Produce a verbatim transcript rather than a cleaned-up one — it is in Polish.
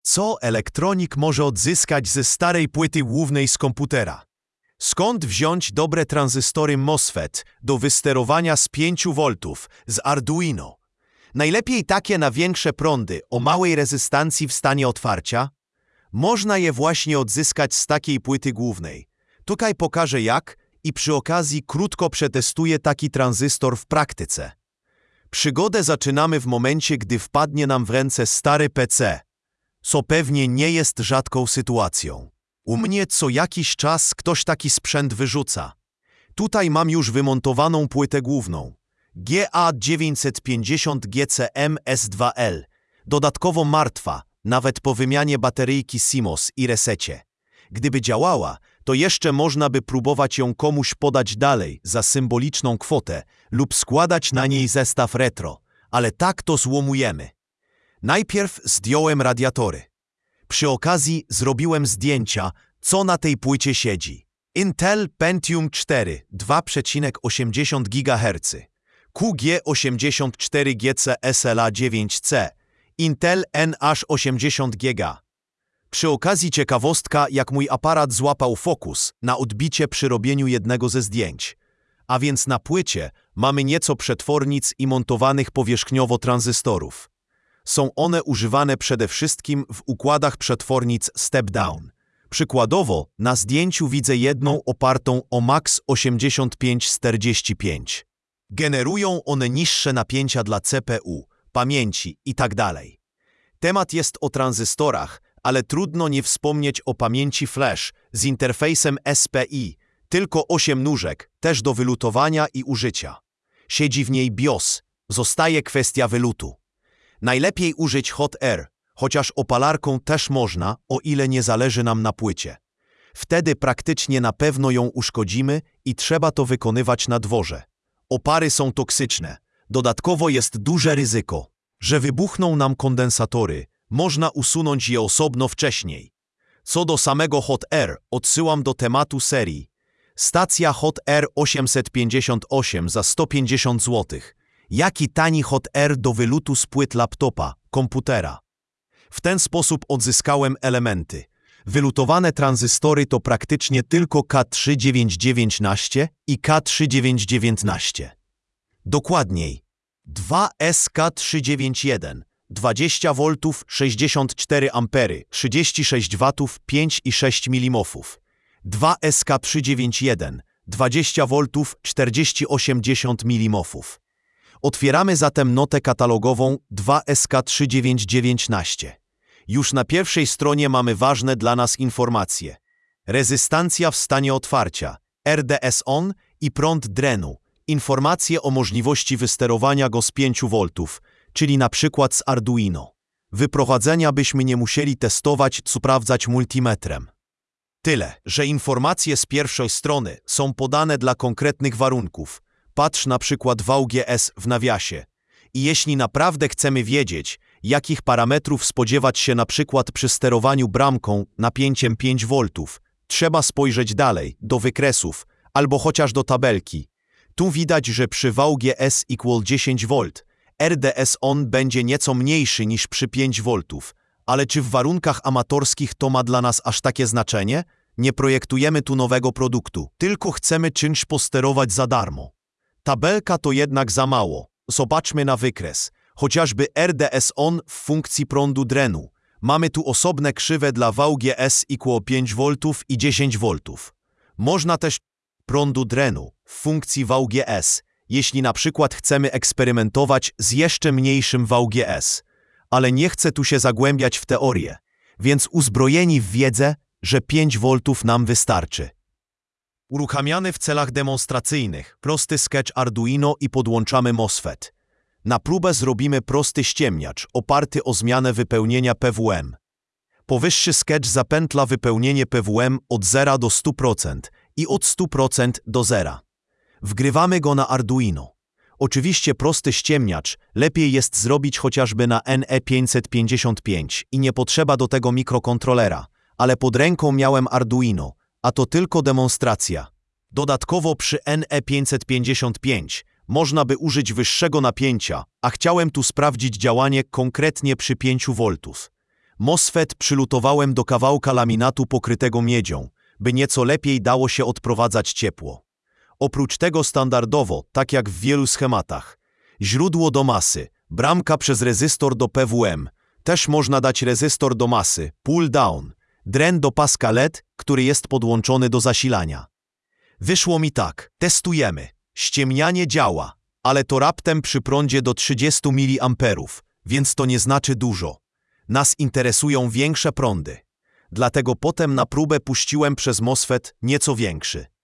Co elektronik może odzyskać ze starej płyty głównej z komputera? Skąd wziąć dobre tranzystory MOSFET do wysterowania z pięciu woltów z Arduino? Najlepiej takie na większe prądy o małej rezystancji w stanie otwarcia. Można je właśnie odzyskać z takiej płyty głównej. Tutaj pokażę jak i przy okazji krótko przetestuję taki tranzystor w praktyce. Przygodę zaczynamy w momencie, gdy wpadnie nam w ręce stary P C, co pewnie nie jest rzadką sytuacją. U mnie co jakiś czas ktoś taki sprzęt wyrzuca. Tutaj mam już wymontowaną płytę główną G A dziewięćset pięćdziesiąt G C M S dwa L, dodatkowo martwa, nawet po wymianie bateryjki C M O S i resecie. Gdyby działała, to jeszcze można by próbować ją komuś podać dalej za symboliczną kwotę lub składać na niej zestaw retro, ale tak to złomujemy. Najpierw zdjąłem radiatory. Przy okazji zrobiłem zdjęcia, co na tej płycie siedzi. Intel Pentium cztery dwa przecinek osiemdziesiąt gigaherców, Q G osiemdziesiąt cztery G C S L A dziewięć C, Intel N H osiemdziesiąt giga. Przy okazji ciekawostka, jak mój aparat złapał fokus na odbicie przy robieniu jednego ze zdjęć. A więc na płycie mamy nieco przetwornic i montowanych powierzchniowo tranzystorów. Są one używane przede wszystkim w układach przetwornic step-down. Przykładowo na zdjęciu widzę jedną opartą o MAX osiemdziesiąt pięć czterdzieści pięć. Generują one niższe napięcia dla C P U, pamięci itd. Temat jest o tranzystorach, ale trudno nie wspomnieć o pamięci flash z interfejsem S P I, tylko osiem nóżek, też do wylutowania i użycia. Siedzi w niej BIOS, zostaje kwestia wylutu. Najlepiej użyć Hot Air, chociaż opalarką też można, o ile nie zależy nam na płycie. Wtedy praktycznie na pewno ją uszkodzimy i trzeba to wykonywać na dworze. Opary są toksyczne. Dodatkowo jest duże ryzyko, że wybuchną nam kondensatory. Można usunąć je osobno wcześniej. Co do samego Hot Air, odsyłam do tematu serii. Stacja Hot Air osiemset pięćdziesiąt osiem za sto pięćdziesiąt złotych. Jaki tani Hot Air do wylutu z płyt laptopa, komputera. W ten sposób odzyskałem elementy. Wylutowane tranzystory to praktycznie tylko K trzy dziewięć dziewięć jedenaście i K trzy dziewięć dziewięć jedenaście. Dokładniej, dwa S K trzy dziewięć jeden, dwadzieścia woltów, sześćdziesiąt cztery ampery, trzydzieści sześć watów, pięć i sześć milimofów. dwa S K trzy dziewięć jeden, dwadzieścia woltów, czterdzieści osiem milimofów. Otwieramy zatem notę katalogową dwa S K trzy dziewięć dziewięć jedenaście. Już na pierwszej stronie mamy ważne dla nas informacje. Rezystancja w stanie otwarcia, R D S on i prąd drenu. Informacje o możliwości wysterowania go z pięciu woltów, czyli na przykład z Arduino. Wyprowadzenia byśmy nie musieli testować, sprawdzać multimetrem. Tyle, że informacje z pierwszej strony są podane dla konkretnych warunków. Patrz na przykład V G S w nawiasie. I jeśli naprawdę chcemy wiedzieć, jakich parametrów spodziewać się na przykład przy sterowaniu bramką napięciem pięć woltów, trzeba spojrzeć dalej, do wykresów, albo chociaż do tabelki. Tu widać, że przy V G S equal dziesięć wolt, R D S on będzie nieco mniejszy niż przy pięć woltów, ale czy w warunkach amatorskich to ma dla nas aż takie znaczenie? Nie projektujemy tu nowego produktu, tylko chcemy czymś posterować za darmo. Tabelka to jednak za mało. Zobaczmy na wykres. Chociażby R D S on w funkcji prądu drenu. Mamy tu osobne krzywe dla V G S equal pięć woltów i dziesięć woltów. Można też prądu drenu w funkcji V G S, jeśli na przykład chcemy eksperymentować z jeszcze mniejszym V G S. Ale nie chcę tu się zagłębiać w teorię, więc uzbrojeni w wiedzę, że pięć woltów nam wystarczy. Uruchamiany w celach demonstracyjnych prosty sketch Arduino i podłączamy MOSFET. Na próbę zrobimy prosty ściemniacz oparty o zmianę wypełnienia P W M. Powyższy sketch zapętla wypełnienie P W M od zera do stu procent i od stu procent do zera. Wgrywamy go na Arduino. Oczywiście prosty ściemniacz lepiej jest zrobić chociażby na N E pięćset pięćdziesiąt pięć i nie potrzeba do tego mikrokontrolera, ale pod ręką miałem Arduino, a to tylko demonstracja. Dodatkowo przy N E pięćset pięćdziesiąt pięć można by użyć wyższego napięcia, a chciałem tu sprawdzić działanie konkretnie przy pięciu woltów. MOSFET przylutowałem do kawałka laminatu pokrytego miedzią, by nieco lepiej dało się odprowadzać ciepło. Oprócz tego standardowo, tak jak w wielu schematach, źródło do masy, bramka przez rezystor do P W M, też można dać rezystor do masy, pull down, dren do paska L E D, który jest podłączony do zasilania. Wyszło mi tak, testujemy, ściemnianie działa, ale to raptem przy prądzie do trzydziestu miliamperów, więc to nie znaczy dużo. Nas interesują większe prądy. Dlatego potem na próbę puściłem przez MOSFET nieco większy.